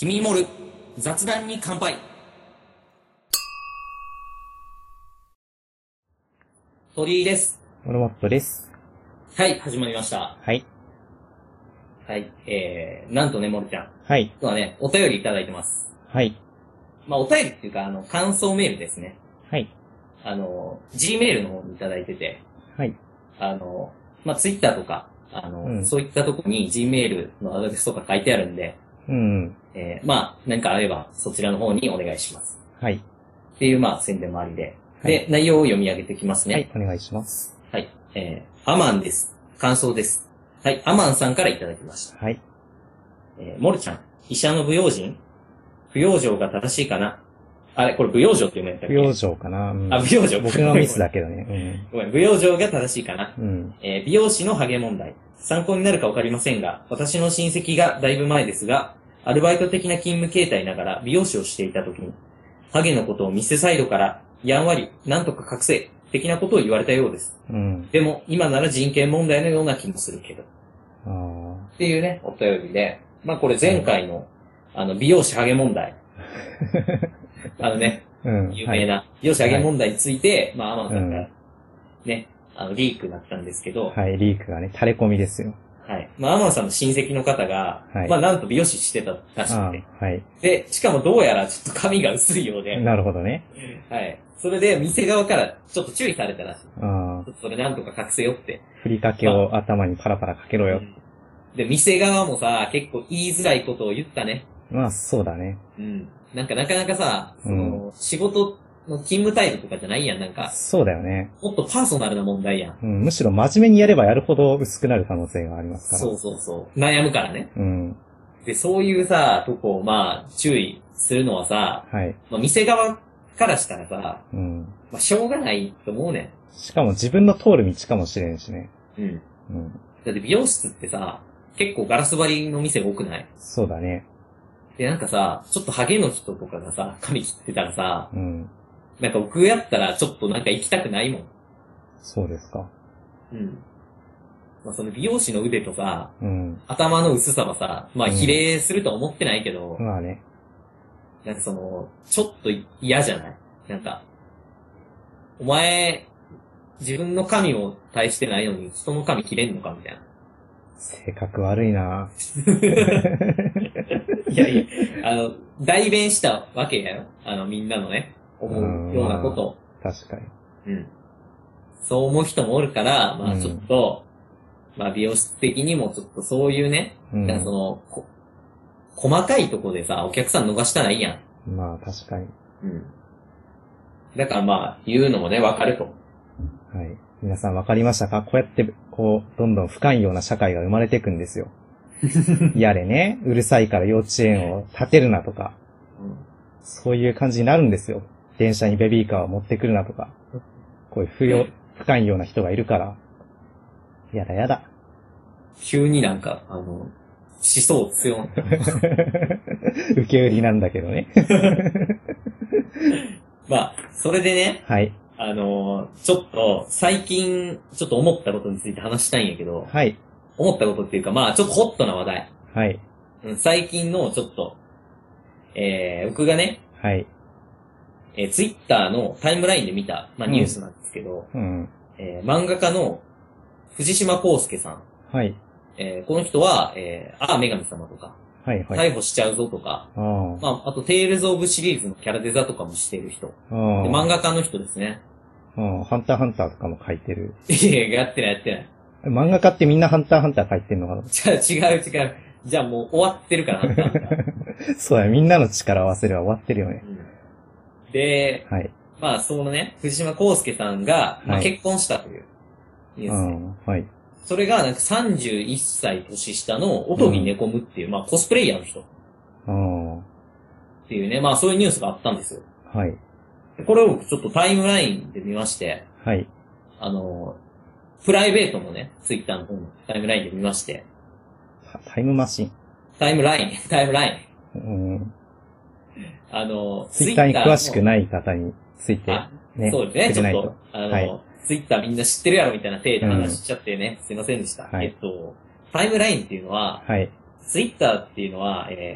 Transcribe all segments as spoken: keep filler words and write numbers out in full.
君もる雑談に乾杯。鳥居です。 モルモットです。 はい、始まりました。 はい。 はい、えー、なんとね、モルちゃん。 はい。 今日はね、お便りいただいてます。 はい。 まあ、お便りっていうか、あの、感想メールですね。 はい。 あの、G メールの方にいただいてて。 はい。 あの、まあ、Twitter とか、あの、 うん、 そういったとこに G メールのアドレスとか書いてあるんで、 うん。 えー、まあ、何かあれば、そちらの方にお願いします。 はい。 っていう、まあ、宣伝もありで。 はい、 で、内容を読み上げていきますね。 はい、お願いします。 はい。えー、アマンです。感想です。はい、アマンさんからいただきました。 はい。 えー、モルちゃん、医者の不養人不養生が正しいかなあれ、これ不養生って読めんだっけ？ 不養生かな、うん、 あ、不養生。 僕のミスだけどね。 うん、ごめん、不養生が正しいかな、 うん、 えー、美容師のハゲ問題。参考になるかわかりませんが、私の親戚がだいぶ前ですが、アルバイト的な勤務形態ながら美容師をしていたときに、ハゲのことを店サイドからやんわり、なんとか隠せ、的なことを言われたようです。 うん、 でも、今なら人権問題のような気もするけど。 あっていうね、お便りで、まあこれ前回の、うん、あの、美容師ハゲ問題。あのね、うん、有名な美容師ハゲ問題について、はい、まあアマンさんからね、うん、あの、リークになったんですけど。 はい、リークがね、垂れ込みですよ。 はい。まあアマンさんの親戚の方が、はい、まあなんと美容師してたらしくて。 はい。 で、しかもどうやらちょっと髪が薄いようで。 なるほどね。 はい。それで店側からちょっと注意されたらしい。 ああ。 ちょっとそれなんとか隠せよって。 ふりかけを頭にパラパラかけろよ。 まあ、で、店側もさ、結構言いづらいことを言ったね。 まあ、そうだね。 うん。なんかなかなかさ、その、うん、仕事の勤務態度とかじゃないやん、なんか。 そうだよね。 もっとパーソナルな問題やん。 うん、むしろ真面目にやればやるほど薄くなる可能性がありますから。 そうそうそう。悩むからね。 うん。 で、そういうさ、とこをまあ、注意するのはさ、 はい。 まあ、店側からしたらさ、 うん。 まあ、しょうがないと思うねん。しかも自分の通る道かもしれんしね。 うん。うん。だって美容室ってさ、結構ガラス張りの店多くない？ そうだね。 で、なんかさ、ちょっとハゲの人とかがさ、髪切ってたらさ、 うん。 なんか僕やったらちょっとなんか行きたくないもん。 そうですか。 うん。まあその美容師の腕とか、 うん。 頭の薄さはさ、まあ比例するとは思ってないけど、 うん、まあね。 なんかその、ちょっと嫌じゃない？なんか、お前、自分の髪を対してないのに人の髪切れんのかみたいな。 性格悪いないやいや、あの、代弁したわけやよ。あの、みんなのね、思うようなことを。 確かに。 うん。そう思う人もおるから、まあちょっと、うん、まあ美容室的にもちょっとそういうね、うん、そのこ、細かいとこでさ、お客さん逃したらいいやん。まあ確かに。 うん。だからまあ、言うのもね、わかると。 はい。皆さんわかりましたか？こうやって、こう、どんどん不寛容な社会が生まれていくんですよ。やれね、うるさいから幼稚園を建てるなとか、うん、そういう感じになるんですよ。電車にベビーカーを持ってくるなとか、こういう不要、不寛容な人がいるから、やだやだ。 急になんか、あの、思想強い。 受け売りなんだけどね。 まあ、それでね、 はい。 あの、ちょっと、最近、ちょっと思ったことについて話したいんやけど、 はい。 思ったことっていうか、まあ、ちょっとホットな話題。 はい。 うん、最近の、ちょっと、えー、僕がね、 はい。 えー、ツイッターのタイムラインで見た、まあ、ニュースなんですけど、 うん。 えー、漫画家の藤島康介さん。 はい。 えー、この人は、えー、ああ、女神様とか、 はいはい。 逮捕しちゃうぞとか、 あまあ、あと、テイルズ・オブシリーズのキャラデザとかもしている人。 あ漫画家の人ですね。 ああ、ハンターハンターとかも書いてる。 いや、やってないやってない。 漫画家ってみんなハンターハンター書いてんのかな？ じゃあ違う違う。じゃあもう終わってるから、ハンターハンター。 そうだ、みんなの力を合わせれば終わってるよね。 うん、で、 はい。 まあ、そのね、藤島康介さんが、まあ、結婚したというニュース、ね。 はい。 それが、なんかさんじゅういっさい年下の音木猫むっていう、うん、まあ、コスプレイヤーの人。っていうね、まあ、そういうニュースがあったんですよ。 はい。 これを僕ちょっとタイムラインで見まして、 はい。 あの、プライベートもね、ツイッターの方のタイムラインで見まして。 タイムマシン。 タイムライン、タイムライン。うん。 あの、 ツイッターに詳しくない方について、 ね。そうですね、ちょっと、あの、はい、ツイッターみんな知ってるやろみたいな体で話しちゃってね、うん、すいませんでした。はい、えっと、タイムラインっていうのは、 はい、 ツイッターっていうのは、えー、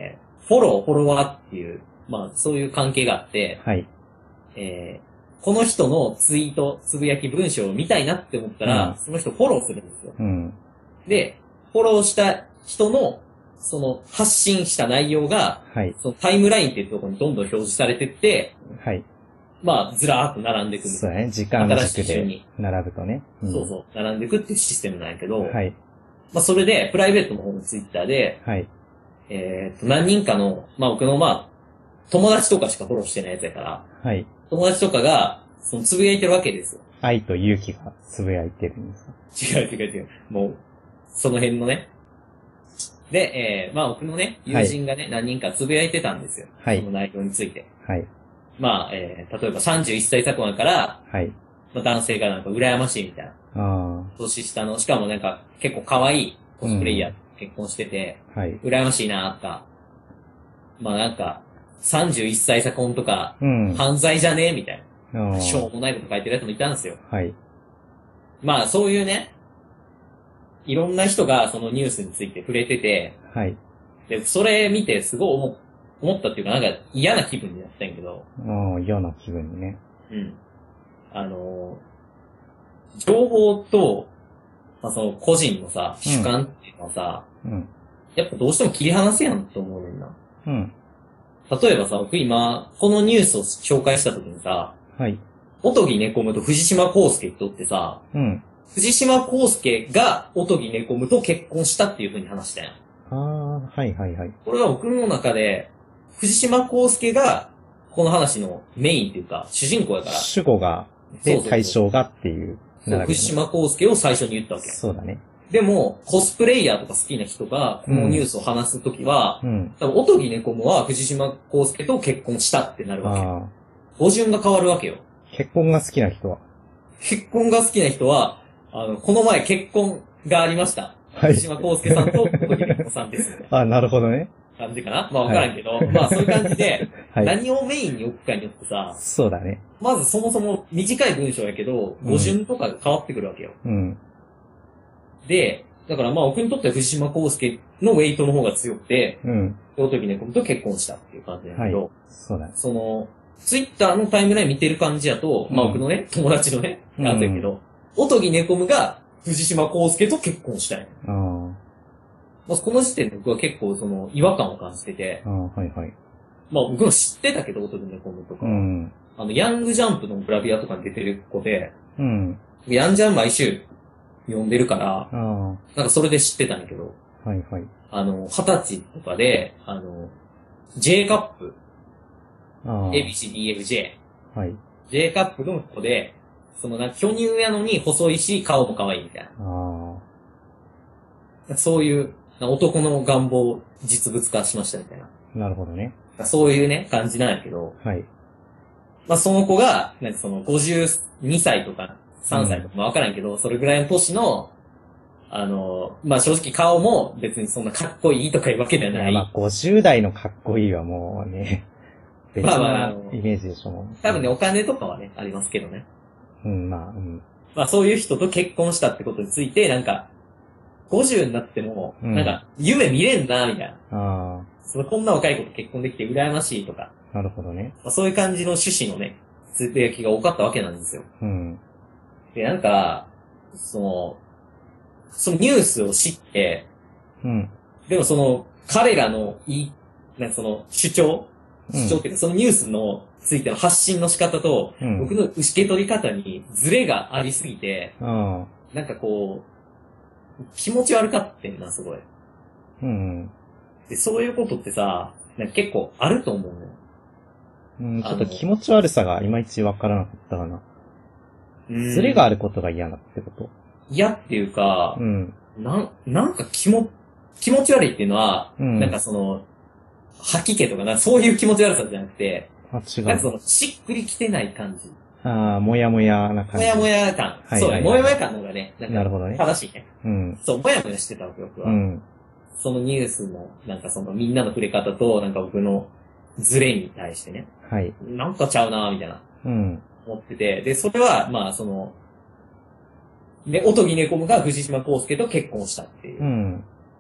フォロー、フォロワーっていう、まあそういう関係があって、 はい。 えー、この人のツイート、つぶやき文章を見たいなって思ったら、 うんその人フォローするんですよ。 うん。 で、フォローした人の、その発信した内容が、 はい。 そのタイムラインっていうところにどんどん表示されてって、 はい。 まあ、ずらーっと並んでいくんですよ。 そうだね。時間新し軸でい順に。 並ぶとね。んそうそう、並んでいくっていうシステムなんやけど、 はい。 まあそれで、プライベートの方のツイッターで、 はい。 えーと、何人かの、まあ僕のまあ、友達とかしかフォローしてないやつやから、 はい。 友達とかが、そのつぶやいてるわけですよ。 愛と勇気がつぶやいてるんですか？ 違う違う違う。もう、その辺のね。で、えー、まあ僕のね、友人がね、何人かつぶやいてたんですよ。 はい。 その内容について。 はい。 まあ、えー、例えばさんじゅういっさい差婚やから、 はい。 まあ、男性がなんか羨ましいみたいな。 あ年下の、しかもなんか結構可愛いコスプレイヤーと結婚してて、 あ。はい。 羨ましいなとか、まあなんか、さんじゅういっさい差婚とか、 うん。 犯罪じゃねえみたいあな。しょうーもないこと書いてるやつもいたんですよ。 はい。 まあそういうね、いろんな人がそのニュースについて触れてて、 はい。 で、それ見てすごい思思ったっていうかなんか嫌な気分になったんやけど、 ああ、嫌な気分にね。 うん。あのー、情報と、まあ、その個人のさ、主観っていうのはさ、 うん。 やっぱどうしても切り離せやんと思うねんな。 うん。 例えばさ、僕今、このニュースを紹介した時にさ、 はい。 音木猫むと藤島康介とってさ、 うん。 藤島康介が音木猫むと結婚したっていう風に話したやん。 ああ、はいはいはい。 これは僕の中で、藤島康介が、この話のメインっていうか、主人公やから。 主語が、で、 そうそうそう対象がっていうそう藤島康介を最初に言ったわけ。 そうだね。 でも、コスプレイヤーとか好きな人が、このニュースを話すときは、 うん。 多分、音木猫もは藤島康介と結婚したってなるわけ。 ああ。 語順が変わるわけよ。 結婚が好きな人は。 結婚が好きな人は、あの、この前結婚がありました。 はい。 藤島康介さんと音木猫さんですみたいなあ、なるほどね。 感じかなまあわからんけど、まあそういう感じで、 はい。 何をメインに置くかによってさ、 そうだね。 まずそもそも短い文章やけど、語順とかが変わってくるわけよ。 うん。 で、だからまあ僕にとっては藤島康介のウェイトの方が強くて、 うん。 音木猫と結婚したっていう感じなんだけど、 はいそうだね。 その、ツイッターのタイムライン見てる感じやと、まあうん僕のね、友達のね、 うんなんだけど、音木猫が藤島康介と結婚したい。 あまあこの時点で僕は結構その違和感を感じてて、 あ。ああ、はいはい。 まあ僕も知ってたけど、音木猫とか、 うん。 あの、ヤングジャンプのグラビアとかに出てる子で、 うん。 ヤンジャン毎週読んでるから、 ああ。 なんかそれで知ってたんだけど、 はいはい。 あの、二十歳とかで、あの、J カップ、 ああ。 エービーシーディーエフジェー、 はい。 J カップの子で、そのなんか巨乳やのに細いし、顔も可愛いみたいあな。そういう、男の願望を実物化しましたみたいな。 あ。なるほどね。 そういうね、感じなんやけど、 はい。 まあその子が、なんかそのごじゅうにさいとかさんさいとか、まあわからんけど、それぐらいの年の、あの、まあ正直顔も別にそんなかっこいいとかいうわけではない。 まあ、ごじゅう代のかっこいいはもうね、別まあまあなあのイメージでしょう。 多分ね、お金とかはね、ありますけどね。 うん、まあ、うん。 まあそういう人と結婚したってことについて、なんか、ごじゅうになっても、 うんなんか、夢見れんな、みたいな。 あそのこんな若い子と結婚できて羨ましいとか、 あ。なるほどね。 まあ、そういう感じの趣旨のね、つぶやきが多かったわけなんですよ。 うん。 で、なんか、その、そのニュースを知って、 うん。 でもその、彼らのいい、なんかその、主張主張っていうか、そのニュースのついての発信の仕方と、 うん。 僕の受け取り方にズレがありすぎて、 ああ。 なんかこう、気持ち悪かってんな、すごい。 うん。 で、そういうことってさ、なんか結構あると思うのよ。 うん、ちょっと気持ち悪さがいまいちわからなかったかな。 うんズレがあることが嫌だってこと。 嫌っていうかう、ん。 なん、なんか気も、気持ち悪いっていうのは、 うん。 なんかその、吐き気とかな、そういう気持ち悪さじゃなくて、 あ、違う。 なんかその、しっくりきてない感じ。 ああ、もやもやな感じ。 もやもや感。 はいそうね、 はいはいもやもや感の方がね、なんか、 なるほどね正しいね。 うん。 そう、もやもやしてたわけ、僕は。 うん。 そのニュースの、なんかその、みんなの触れ方と、なんか僕のズレに対してね、 はい。 なんかちゃうなぁ、みたいな、 うん。 思ってて、で、それは、まあ、その、で、音木猫が藤島康介と結婚したっていう。 うん。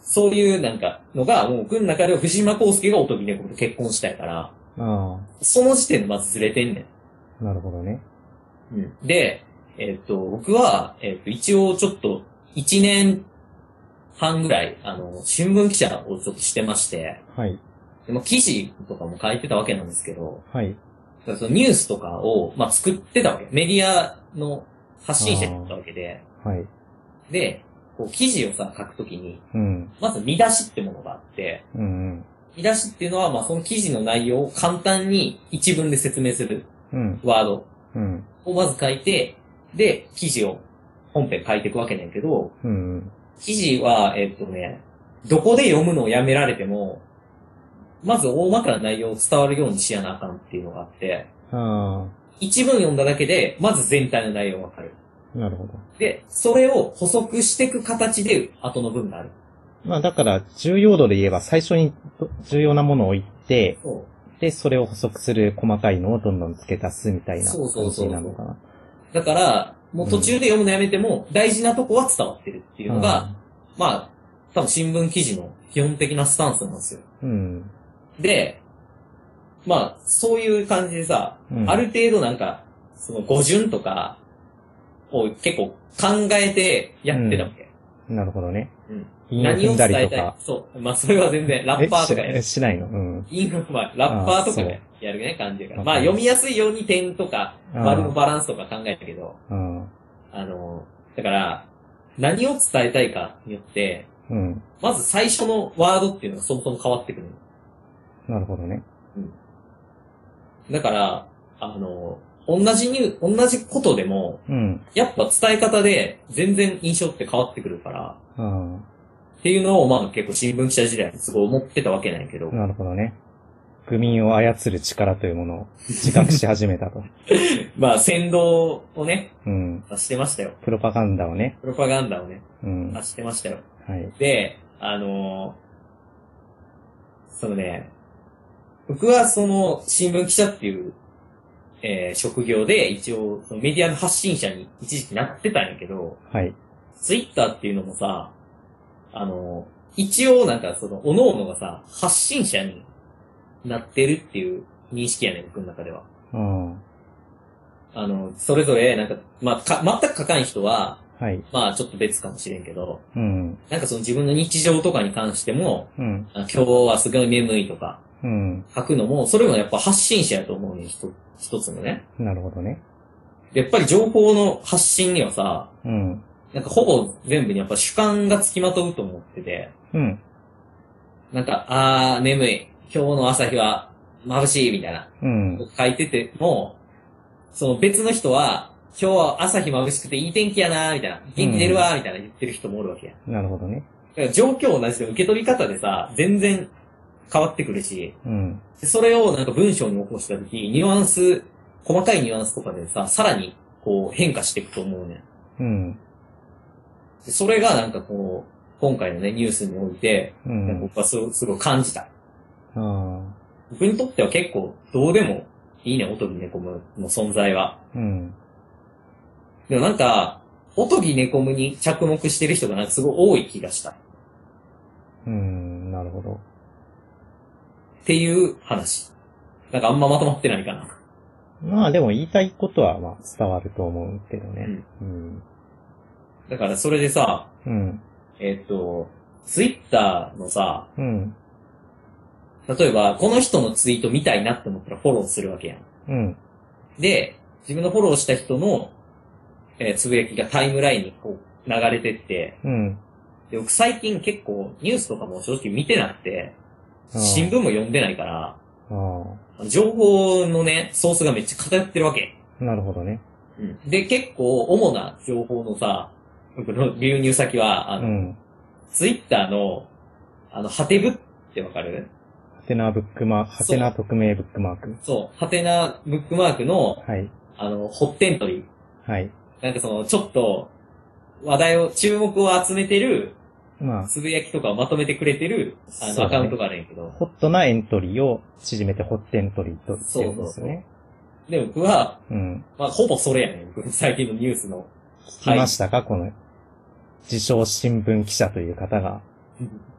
そういうなんかのが、もう僕の中では藤島康介が音木猫と結婚したやから、 あその時点でまずずれてんねあ。なるほどね。 ん。うん。で、えっと、僕は、えっと、一応ちょっと、一年半ぐらい、あの、新聞記者をちょっとしてまして、 はい。 でも記事とかも書いてたわけなんですけど、 はい。 だからそのニュースとかを、まあ、作ってたわけ。メディアの発信者だったわけで、 はい。 で、こう記事をさ、書くときに、 うん。 まず見出しってものがあって、 うんうん。 見出しっていうのは、まあ、その記事の内容を簡単に一文で説明するうん。 ワードうん。 をまず書いて、で、記事を本編書いていくわけねんけど、 うん。 記事は、えっとね、どこで読むのをやめられても、まず大まかな内容を伝わるようにしやなあかんっていうのがあって、 あ一文読んだだけで、まず全体の内容がわかる。 あ。なるほど。 で、それを補足していく形で後の文がある。 まあだから、重要度で言えば最初に重要なものを置いて、 そうで、それを補足する細かいのをどんどん付け足すみたいなそうそう感そうじなのかな。 だから、もう途中で読むのやめても、大事なとこは伝わってるっていうのが、まあ、多分新聞記事の基本的なスタンスなんですよ。 うん。 で、まあ、そういう感じでさ、 うんある程度なんか、その語順とかを結構考えてやってたわけ。 なるほどね。 うん。 韻を踏んだりとか。 そう。まあ、それは全然、ラッパーとかやえる。 ししないのうん。 韻が、まあ、ラッパーとかでやるね、感じだから。まあ、読みやすいように点とか、丸のバランスとか考えたけど、 うん。 あの、だから、何を伝えたいかによって、 うん。 まず最初のワードっていうのがそもそも変わってくる。 なるほどね。 だから、あの、同じニュー、同じことでも、 うん。 やっぱ伝え方で全然印象って変わってくるから、 あっていうのをまあ結構新聞記者時代にすごい思ってたわけなんやけどあ。、なるほどね。愚民を操る力というものを自覚し始めたと。 まあ先導をね、 うん。 してましたよ。 プロパガンダをね。 プロパガンダをね、 うん。 してましたよ。 はい。 で、あのーそのね、僕はその新聞記者っていう、えー、職業で一応そのメディアの発信者に一時期なってたんやけど、 はい。 ツイッターっていうのもさ、あのー一応なんかその、各々がさ、発信者になってるっていう認識やねん、僕の中では。 うん。 あの、それぞれ、なんか、まあ、か、全く書かん人は、 はい。 まあ、ちょっと別かもしれんけど、 うん。 なんかその自分の日常とかに関しても、 うん。 あ今日はすごい眠いとか、 うん。 書くのも、それもやっぱ発信者やと思うね、一一つのね。 なるほどね。 やっぱり情報の発信にはさ、 うん。 なんかほぼ全部にやっぱ主観がつきまとうと思ってて、 うん。 なんか、あー、眠い。今日の朝日は眩しい、みたいな。 うん。 書いてても、その別の人は、今日は朝日眩しくていい天気やなーみたいな。元気出るわーみたいな言ってる人もおるわけや。 なるほどね。 だから状況同じで受け取り方でさ、全然変わってくるし、 うん。 それをなんか文章に起こしたとき、ニュアンス、細かいニュアンスとかでさ、さらにこう変化していくと思うね。 うん。 でそれがなんかこう、今回のね、ニュースにおいて、 うなんかん。 僕はすごすごい感じた。 ああ。 僕にとっては結構どうでもいいね、おとぎねこむの存在は。 うん。 でもなんか、おとぎねこむに着目してる人がなんかすごい多い気がした。っうん。なるほど。 ていう話。なんかあんままとまってないかな。 まあでも言いたいことはまあ伝わると思うけどね。うん。 だからそれでさ、 うん。 えっと、ツイッターのさ、 うん。 例えばこの人のツイート見たいなって思ったらフォローするわけやん。 うん。 で、自分のフォローした人の、えーつぶやきがタイムラインにこう流れてって、 うん。 で僕最近結構ニュースとかも正直見てなくて、 ああ新聞も読んでないから、 あ情報のね、ソースがめっちゃ偏ってるわけ。 あ。なるほどね。 うん、で、結構主な情報のさ、僕の流入先は、あの、 うん。 ツイッターの、あの、ハテブってわかる？ ハテナブックマーク、ハテナ匿名ブックマーク。 そう、ハテナブックマークの、 はい。 あの、ホッテントリー。 はい。 なんかその、ちょっと、話題を、注目を集めてる、 まあ、 つぶやきとかをまとめてくれてる、あの、 そうだねアカウントがあるんやけど。 ホットなエントリーを縮めてホッテントリーと言ってるんですよね。 で、僕は、 うん。 まあ、ほぼそれやねん。僕最近のニュースの。 聞きましたか、この、自称新聞記者という方が。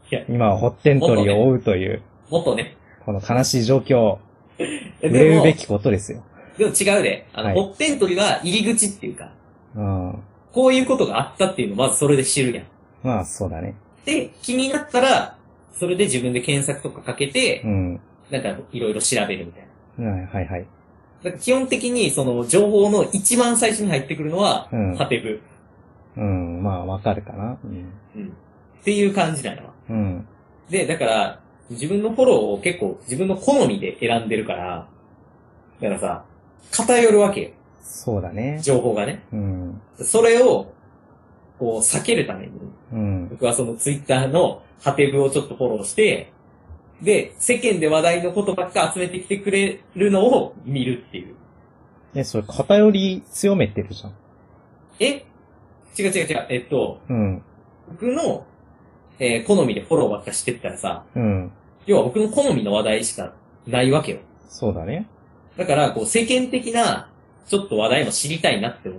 いや、 今はホッテントリを追うという、 もっとね。 この悲しい状況、 で憂うも、 べきことですよ。 でも違うで。あの、 はいホッテントリは入り口っていうか、 うん。 こういうことがあったっていうのをまずそれで知るやん。 まあ、そうだね。 で、気になったら、それで自分で検索とかかけて、 うん。 なんかいろいろ調べるみたいな。 はいはいはい。 だから基本的にその情報の一番最初に入ってくるのは、 うんハテブ。 うん、まあ、わかるかな。うん。 うん。っていう感じなの。 うん。 で、だから、自分のフォローを結構自分の好みで選んでるから、だからさ、偏るわけよ。 そうだね。 情報がね。 うん。 それを、こう、避けるために、 うん。 僕はそのツイッターのハテブをちょっとフォローして、で、世間で話題のことばっか集めてきてくれるのを見るっていう。 え、それ偏り強めてるじゃん。 え違う違う違う。えっと、 うん。 僕の、えー好みでフォローばっかしてったらさ、 うん。 要は僕の好みの話題しかないわけよ。 そうだね。 だから、こう、世間的な、ちょっと話題も知りたいなって思って、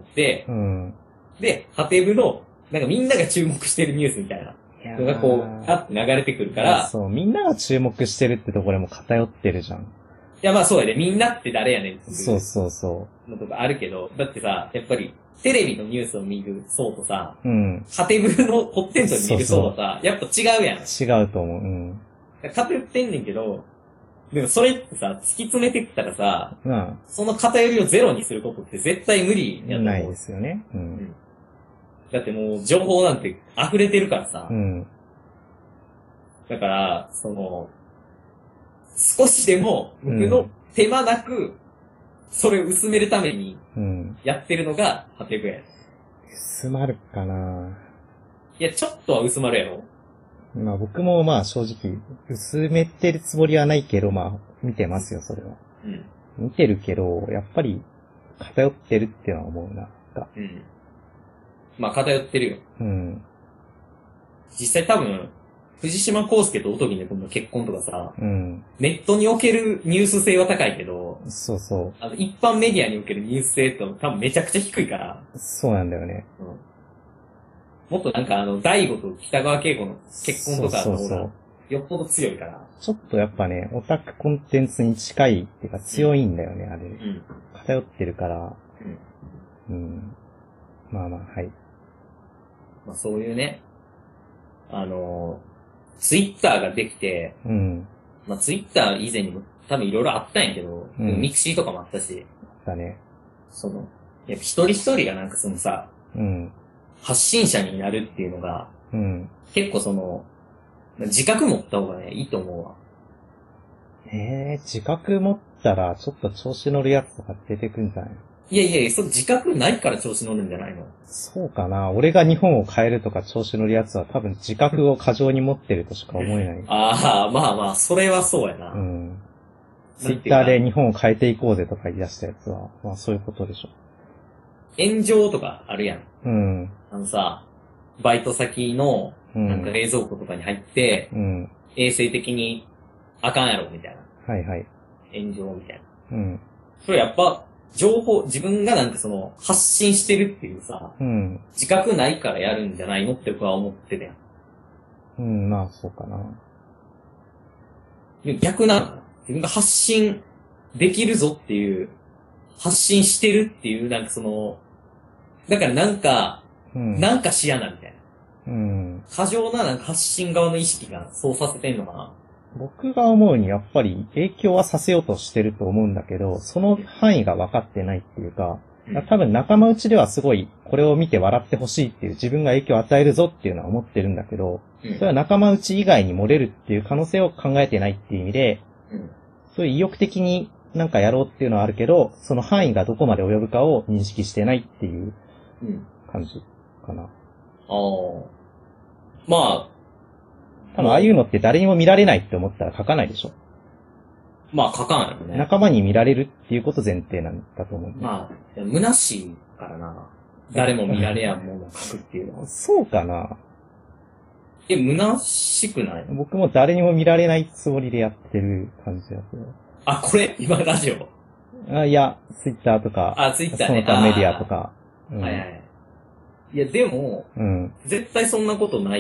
うん。 で、ハテブの、なんかみんなが注目してるニュースみたいなのがこう、あって流れてくるから、 そう、みんなが注目してるってところも偏ってるじゃん。 いやまあそうやで、みんなって誰やねんっていそうそうそのとかあるけど、だってさ、やっぱり、テレビのニュースを見る層とさ、 う。うん。 ハテブのコンテンツを見る層とさ、やっぱ違うやん。 違うと思う。うん。 偏ってんねんけど、でもそれってさ、突き詰めてきたらさ、 まその偏りをゼロにすることって絶対無理あ、 やと思う。 ないですよね。う。 うんん。だってもう情報なんて溢れてるからさ、 うん。 だから、その、少しでも僕の手間なく、それを薄めるためにうん。 やってるのがハテブや。 薄まるかないや、ちょっとは薄まるやろ。 まあ僕もまあ正直、薄めてるつもりはないけど、まあ見てますよ、それは。 うん。 見てるけど、やっぱり偏ってるっていうのは思うな。がうん。まあ偏ってるよ。 うん。 実際多分、藤島康介と音木猫の結婚とかさ、 うん。 ネットにおけるニュース性は高いけど、 そうそあの、一般メディアにおけるニュース性って多分めちゃくちゃ低いから、 う。そうなんだよね。 うん。もっとなんかあの、大悟と北川景子の結婚とかの方がそうそうそう、 よっぽど強いから。 ちょっとやっぱね、オタクコンテンツに近いっていうか強いんだよね、あれ。 うん。 偏ってるから。 うん。 うん。まあまあ、はい。 まあそういうね、あのー、ツイッターができて、 うん。 まあツイッター以前にも多分いろいろあったんやけど、 うんミクシーとかもあったし、 だね。 その、やっぱ一人一人がなんかそのさ、 うん。 発信者になるっていうのが、 うん。 結構その、自覚持った方がね、いいと思うわ。 えー、自覚持ったら、ちょっと調子乗るやつとか出てくんじゃない？ いやいやいや、それ自覚ないから調子乗るんじゃないの？ そうかな。俺が日本を変えるとか調子乗るやつは多分自覚を過剰に持ってるとしか思えない。 ああ、まあまあ、それはそうやな。 うん。ツイなんていうかッターで日本を変えていこうぜとか言い出したやつは、まあそういうことでしょ。 炎上とかあるやん。 うん。 あのさ、バイト先の、 うん。 なんか冷蔵庫とかに入って、 うん。 衛生的にあかんやろ、みたいな。 はいはい。 炎上みたいな。 うん。 それやっぱ、情報、自分がなんかその、発信してるっていうさ、 うん。 自覚ないからやるんじゃないのって僕は思ってたやん。 うん、まあそうかな。 でも逆なのかな。自分が発信できるぞっていう、発信してるっていう、なんかその、だからなんか、 うん。 なんかしやなみたいな。 うん。 過剰ななんか発信側の意識がそうさせてんのかな。 僕が思うにやっぱり影響はさせようとしてると思うんだけど、その範囲が分かってないっていうか、多分仲間内ではすごいこれを見て笑ってほしいっていう自分が影響を与えるぞっていうのは思ってるんだけど、 うん、 それは仲間内以外に漏れるっていう可能性を考えてないっていう意味で、 うん、 そういう意欲的になんかやろうっていうのはあるけど、その範囲がどこまで及ぶかを認識してないっていう感じかな。 ああ。まあ、 多分ああいうのって誰にも見られないって思ったら書かないでしょ。 まあ書かんよね。 仲間に見られるっていうこと前提なんだと思う、ね。 まあ、虚しいからな。誰も見られやんものを書くっていうのは。 そうかな。 え、虚しくない？ 僕も誰にも見られないつもりでやってる感じだけど。 あ、これ今ラジオ。 あ、いや、ツイッターとか。 あ、ツイッターね。 その他メディアとか。 うん、はいはい。いや、でも、 うん。 絶対そんなことないやん。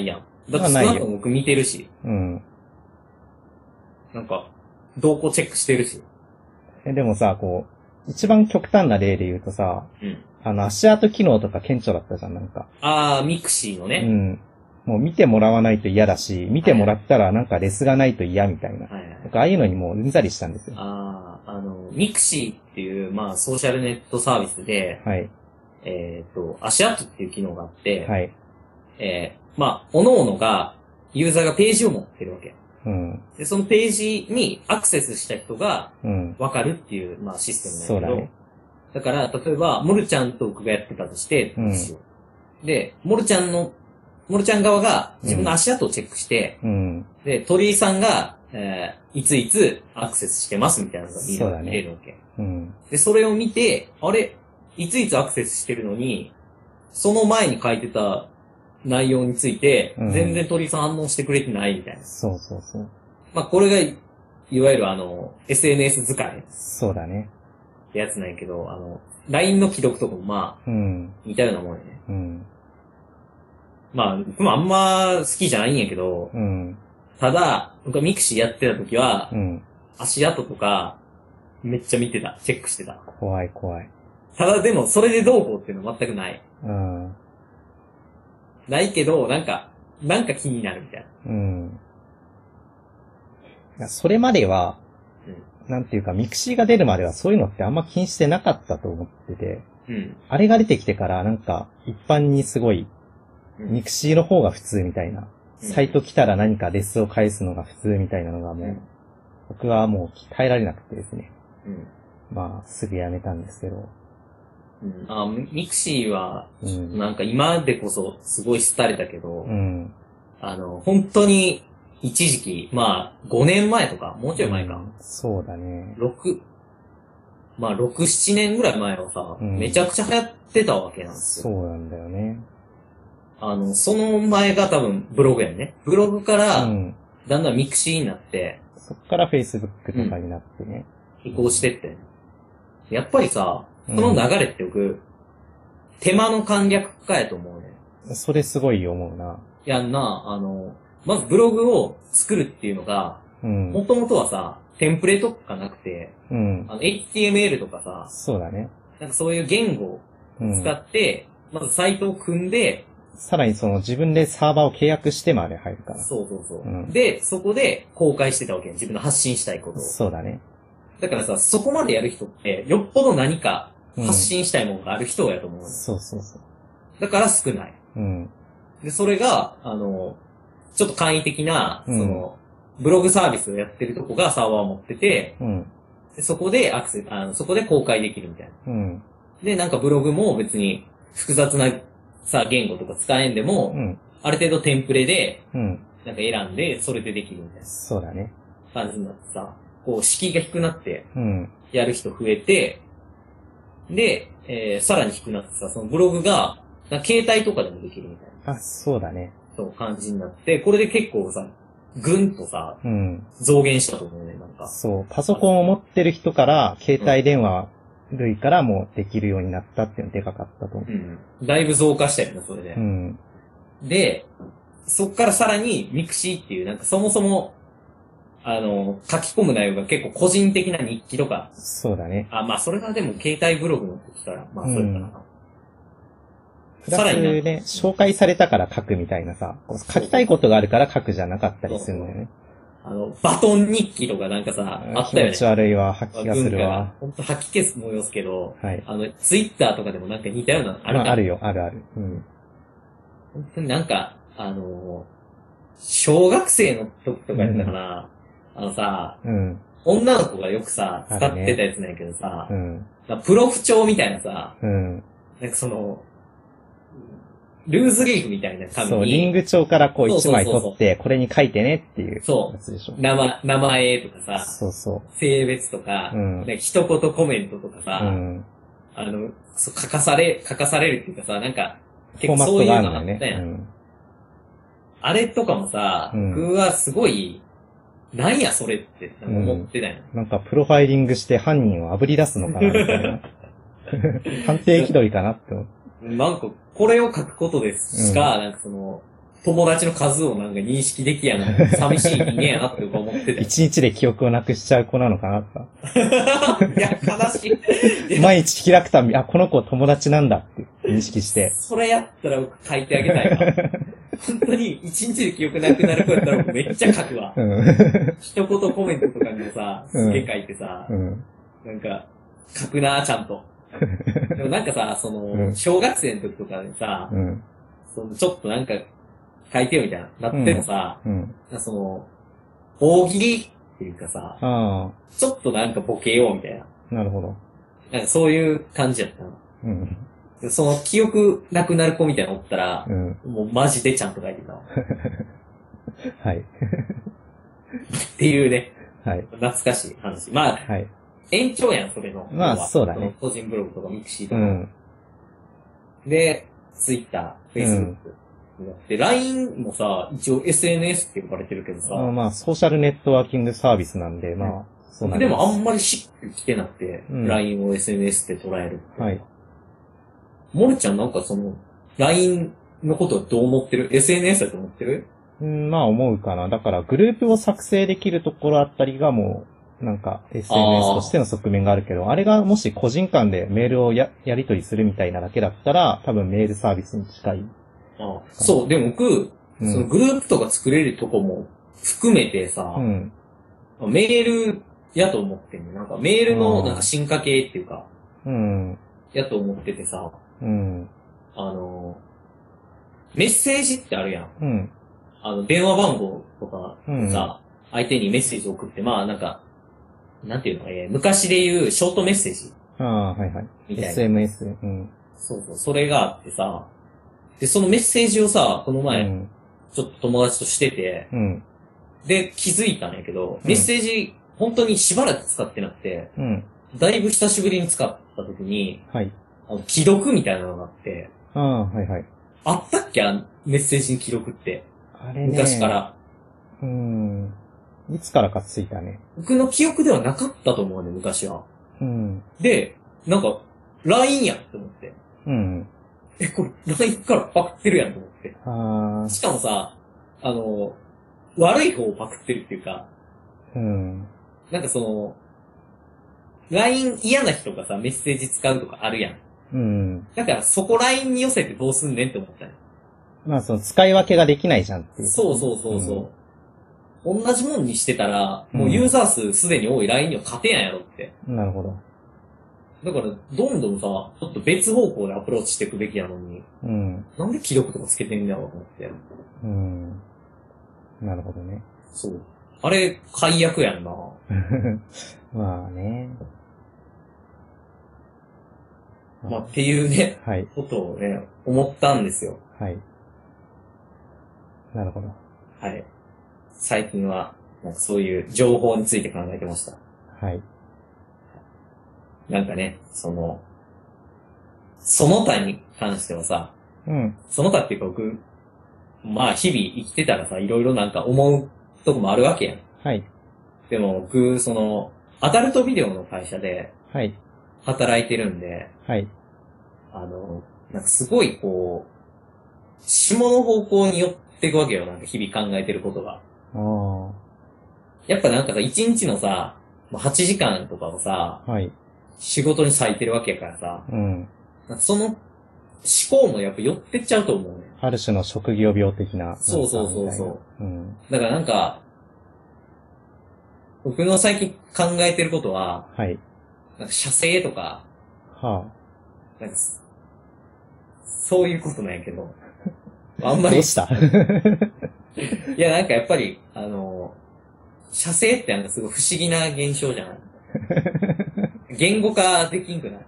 だって少なくとも僕見てるし。 うん。 なんか、動向チェックしてるし。 え、でもさ、こう、一番極端な例で言うとさ、 うん。 あの、足跡機能とか顕著だったじゃん、なんか。 あー、ミクシーのね。 うん。もう見てもらわないと嫌だし、見てもらったらなんかレスがないと嫌みたいな。 はいはい。 僕ああいうのにもううんざりしたんですよ。 あー、あの、ミクシーっていう、まあ、ソーシャルネットサービスで、 はい。 えっと、足跡っていう機能があって、 はい。 えー、まあ、各々が、ユーザーがページを持ってるわけ。 うん。 で、そのページにアクセスした人が、 うん。 わかるっていう、まあ、システムなんだけど、 そうだね。 だから、例えば、モルちゃんと僕がやってたとして、 うんで、モルちゃんの、モルちゃん側が自分の足跡をチェックして、 うん。 で、鳥居さんが、えー、いついつアクセスしてますみたいなのが見そうだねれるわけ。 うん。 で、それを見て、あれ、いついつアクセスしてるのに、その前に書いてた内容について、 うん全然鳥居さん反応してくれてないみたいな。 そうそうそう。 まあ、これが、いわゆるあの、エスエヌエス 使いっそうだね。 てやつなんやけど、あの、ライン の既読とかもまあ、 うん。 似たようなもんやね。 うん。 まあ、僕もあんま好きじゃないんやけど、 うん。 ただ、僕はミクシーやってた時は、 うん。 足跡とか、めっちゃ見てた。チェックしてた。 怖い怖い。 ただでも、それでどうこうっていうのは全くない。 うん。 ないけど、なんか、なんか気になるみたいな。 うん。いやそれまでは、 うん。 なんていうか、ミクシーが出るまではそういうのってあんま気にしてなかったと思ってて、 うん。 あれが出てきてからなんか、一般にすごい、 うんミクシーの方が普通みたいな。 うんサイト来たら何かレスを返すのが普通みたいなのがもう、 うん僕はもう耐えられなくてですね。 うん。 まあ、すぐやめたんですけど。 うん。あ、ミクシーは、 うん。 なんか今でこそすごい廃れたけど、 うん。 あの、本当に一時期、まあ、ごねんまえとか、もうちょい前か。 うんそうだね。 ろく、まあ、ろく、ななねんぐらい前はさ、 うんめちゃくちゃ流行ってたわけなんですよ。 そうなんだよね。 あの、その前が多分ブログやね。ブログかうら、 ん。 だんだんミクシーになって、 そっから Facebook とかになってね。 移行してって。やっぱりさ、 うんその流れって僕、手間の簡略化やと思うね。 それすごい思うな。 やんな、あの、まずブログを作るっていうのが、 うん。 もともとはさ、テンプレとかなくて、 うん。 あの、エイチティーエムエル とかさ、 そうだね。 なんかそういう言語をうん。 使って、まずサイトを組んで、 さらにその自分でサーバーを契約してまで入るから。 そうそうそう。 うんで、そこで公開してたわけよ。自分の発信したいことを。 そうだね。 だからさ、そこまでやる人って、よっぽど何かうん発信したいものがある人やと思うの、 そうそうそう。 だから少ない。 うん。 で、それが、あの、ちょっと簡易的な、そうんの、ブログサービスをやってるとこがサーバーを持ってて、 うん。 でそこでアクセス、あの、そこで公開できるみたいな。 うん。 で、なんかブログも別に複雑なさ、言語とか使えんでも、 うん。 ある程度テンプレで、 うん。 なんか選んで、それでできるみたいなそうだね。 感じになってさ、こう、敷居が低くなって、 うん。 やる人増えて、で、えー、さらに低くなってさ、そのブログが、なんか携帯とかでもできるみたいな、 あ、そうだね。 そう、感じになって、これで結構さ、ぐんとさ、 うん。 増減したと思うね、なんか。 そう。パソコンを持ってる人から、携帯電話類からもできるようになったっていうのでかかったと思うん。だいぶ増加したよね、それで。 う。うん。 で、そっからさらに、ミクシーっていう、なんかそもそも、あの、書き込む内容が結構個人的な日記とか、 そうだね。 あ、まあそれがでも携帯ブログの時から、まあそうやったかな。 プラスね、紹介されたから書くみたいなさ、こう書きたいことがあるから書くじゃなかったりするんだよね。 あの、バトン日記とかなんかさ、あったよね。 気持ち悪いわ、吐き気がするわ。 ほんと吐き気す催すけど、 はい。 あの、ツイッターとかでもなんか似たような、あるかまあ、あるよ、あるある。うん。 本当になんか、あの、小学生の時とかやったかな、あのさ、 うん。 女の子がよくさ、使あるねってたやつなんやけどさ、 うん。 なんかプロフ帳みたいなさ、 うん。 なんかその、ルーズリーフみたいな紙に、 そう、リング帳からこう一枚そうそうそうそう取って、これに書いてねっていうそうやつでしょ。 名前、名前とかさ、 そうそ性別とか、 うんなんか一言コメントとかう。 さ、 うん。 あの、そう書かされ、書かされるっていうかさ、なんか、 フォーマット結構そういうがあるんだよのあったやん。 ね。うん。 あれとかもさ、 うん僕はすごい、なんやそれって思ってたよ。 なんかプロファイリングして犯人を炙り出すのかなみたいな。探偵気取りかなって思って。 なんか、これを書くことですしか、なんかその、 友達の数をなんか認識できやな。寂しい人間やなって僕は思ってた。 一日で記憶をなくしちゃう子なのかなとか。 いや、悲しい。 毎日開くたび、あ、この子友達なんだって認識して。 それやったら僕書いてあげたいわ。本当に一日で記憶なくなる子やったら僕めっちゃ書くわ。うん、一言コメントとかにもさ、すげえ書いてさ、うん、なんか、書くなぁ、ちゃんと。でもなんかさ、その、うん、小学生の時とかでさ、うん、そのちょっとなんか、書いてよみたいな、なってもさ、うんうん、その、大喜利っていうかさ、あちょっとなんかボケようみたいな。 なるほど。 なんかそういう感じやったの。うん、その記憶なくなる子みたいなのおったら、うん、もうマジでちゃんと書いてたわ。 はい。 っていうね、はい、懐かしい話。まあ、はい、延長やん、それの。 まあ、そうだね。 個人ブログとかミクシーとか。うん、で、ツイッター、フェイスブック。で、ライン もさ、一応 エスエヌエス って呼ばれてるけどさ。 あまあ、ソーシャルネットワーキングサービスなんで、まあ、 そうなんです。でもあんまりしっくりきてなくて、うん、ライン を エスエヌエス で捉えるって。はい。モルちゃんなんかその、ライン のことはどう思ってる？ エスエヌエス だと思ってる？ うん、まあ思うかな。だからグループを作成できるところあったりがもう、なんか エスエヌエス としての側面があるけど、あ, あれがもし個人間でメールを や, やり取りするみたいなだけだったら、多分メールサービスに近い。 ああそう、でも僕、うん、そのグループとか作れるとこも含めてさ、うん、メールやと思ってんの。なんかメールのなんか進化系っていうか、うん、やと思っててさ、うん、あの、メッセージってあるやん。うん、あの、電話番号とかでさ、うん、相手にメッセージを送って、まあなんか、なんていうの、えー、昔で言うショートメッセージ。 ああ、はいはい。みたいな。エスエムエス。うん。 そうそう、それがあってさ、で、そのメッセージをさ、この前、うん、ちょっと友達としてて、うん、で、気づいたんやけど、メッセージ、本当にしばらく使ってなくて、うん、だいぶ久しぶりに使った時に、はい、あの既読みたいなのがあって、 ああ、はいはい。 あったっけメッセージに既読って。 あれね。 昔から。 うん。いつからかついたね。 僕の記憶ではなかったと思うね、昔は。うん。で、なんか、ライン やって思って。うん。え、これ、ライン からパクってるやんと思って。あしかもさ、あの、悪い方をパクってるっていうか、うん。なんかその、ライン 嫌な人がさ、メッセージ使うとかあるやん。うん。だからそこ ライン に寄せてどうすんねんって思ったね。 まあその使い分けができないじゃんっていう。 そうそうそうそう。うん、同じもんにしてたら、もうユーザー数すでに多い ライン には勝てやんやろって。 うん、なるほど。 だから、どんどんさ、ちょっと別方向でアプローチしていくべきなのに、うん。なんで既読とかつけてんだろうと思って。 うん。なるほどね。 そう。あれ、解約やんな。 まあね。 まあ、っていうね、はい。ことをね、思ったんですよ。 はい。なるほど。 はい。最近は、なんかそういう情報について考えてました。はい。なんかね、その、その他に関してはさ、うん。その他っていうか僕、まあ日々生きてたらさ、いろいろなんか思うとこもあるわけやん。はい。でも僕、その、アダルトビデオの会社で、はい。働いてるんで、はい。あの、なんかすごいこう、下の方向に寄っていくわけよ、なんか日々考えてることが。ああ。やっぱなんかさ、一日のさ、はちじかんとかをさ、はい。仕事に割いてるわけやからさ、うん。その思考もやっぱ寄ってっちゃうと思うね。 ある種の職業病的な。 そうそうそうそう。うん。だからなんか、僕の最近考えてることは、はい。なんか射精とか、はあ。なんか、そういうことなんやけど、あんまり。 どうしたいやなんかやっぱり、あの、射精ってなんかすごい不思議な現象じゃない言語化できんくない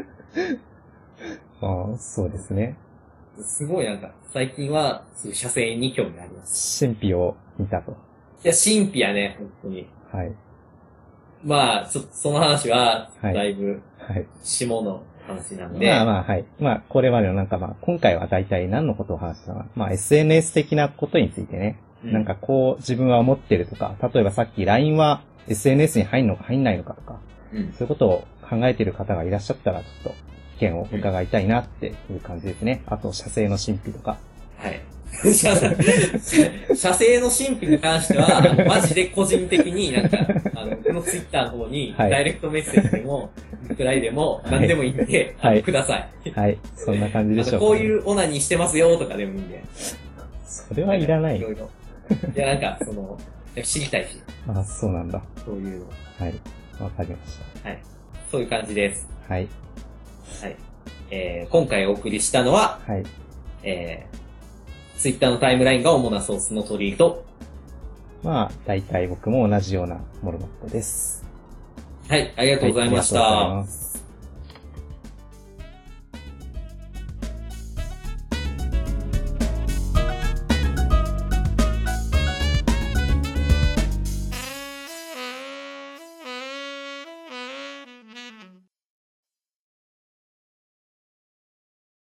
ああ、そうですね。 すごいなんか、最近は、射精に興味があります。 神秘を見たと。いや、神秘やね、本当に。はい。まあ、ちょっとその話は、だいぶ、はい。下の話なんで。 まあまあ、はい。まあ、これまでのなんかまあ、今回は大体何のことを話したのか。まあ、エスエヌエス 的なことについてね。うん、なんかこう、自分は思ってるとか、例えばさっき ライン は エスエヌエス に入んのか入んないのかとか、うん、そういうことを考えている方がいらっしゃったら、ちょっと意見を伺いたいなっていう感じですね。あと、射精の神秘とか。 はい。 射射精の神秘に関しては、あのマジで個人的になんか、あの、このツイッターの方に、 はいダイレクトメッセージでも、リプライでも、何でもいいんで、 はいあのください。 はい。そんな感じでしょうか、ね。 こういうオナニーしてますよとかでもいいんで。 それはいらない。 いろいろ。いや、なんか、その、知りたいし。 あ、そうなんだ。 そういうの。 はい。わかりましはい。そういう感じです。 た。はい。 はい。えー、今回お送りしたのは、 はい。 えー、ツイッターのタイムラインが主なソースの鳥居と、 まあ、大体僕も同じようなモルモットです。 はい、ありがとうございました。 はい、ありがとうございます。